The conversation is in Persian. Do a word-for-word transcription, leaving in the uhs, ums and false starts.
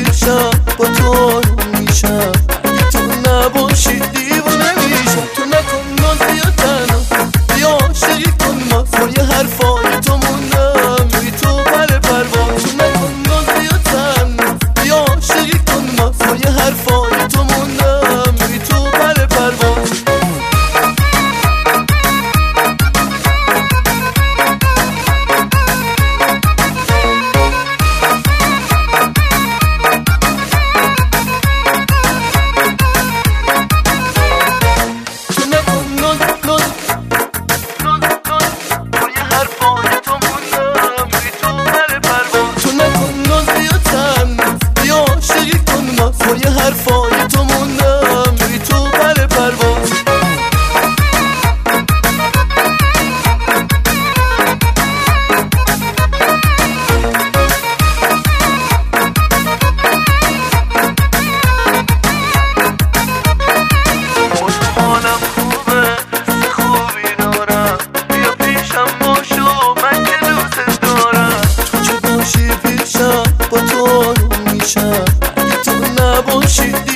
پیشم با تو آروم میشم، اگه تو نباشی دیوونه میشم. تو نکن ناز بیا تنها، بیا عاشقی کن ما، پای حرفای تو موندم روی تو پر پرواز. تو نکن ناز بیا تنها، بیا عاشقی کن ما، پای حرفای تو موندم روی تو پر پرواز. پای حرفای تو موندم روی تو پر پرواز. حالم خوبه، خوبی دارم، بیا پیشم باشو من که دوست دارم. تو که باشی پیشم با تو آروم میشم، اگه تو نباشی